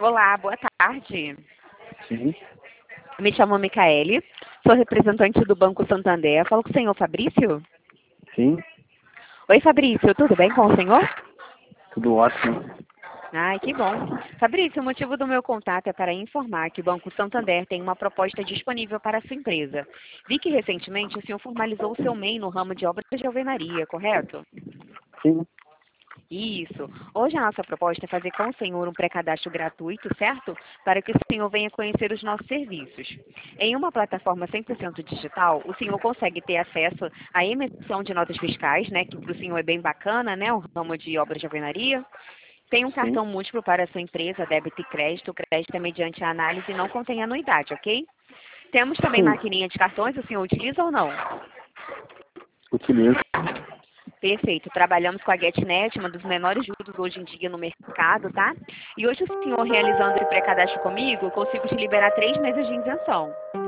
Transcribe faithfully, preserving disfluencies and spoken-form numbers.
Olá, boa tarde. Sim, Me chamo Micaele, sou representante do Banco Santander. Falo com o senhor Fabrício? sim, Oi, Fabrício, tudo bem com o senhor? tudo ótimo. Ai, que bom. Fabrício, o motivo do meu contato é para informar que o Banco Santander tem uma proposta disponível para a sua empresa. Vi que recentemente o senhor formalizou o seu M E I no ramo de obras de alvenaria, correto? Sim, Isso. Hoje a nossa proposta é fazer com o senhor um pré-cadastro gratuito, certo? Para que o senhor venha conhecer os nossos serviços. Em uma plataforma cem por cento digital, o senhor consegue ter acesso à emissão de notas fiscais, né? Que para o senhor é bem bacana, né? O ramo de obras de alvenaria. Tem um sim, cartão múltiplo para a sua empresa, débito e crédito. O crédito é mediante a análise e não contém anuidade, ok? Temos também sim, maquininha de cartões, o senhor utiliza ou não? utilizo. Perfeito. Trabalhamos com a GetNet, uma dos menores juros hoje em dia no mercado, tá? E hoje o senhor realizando esse pré-cadastro comigo, eu consigo te liberar três meses de isenção.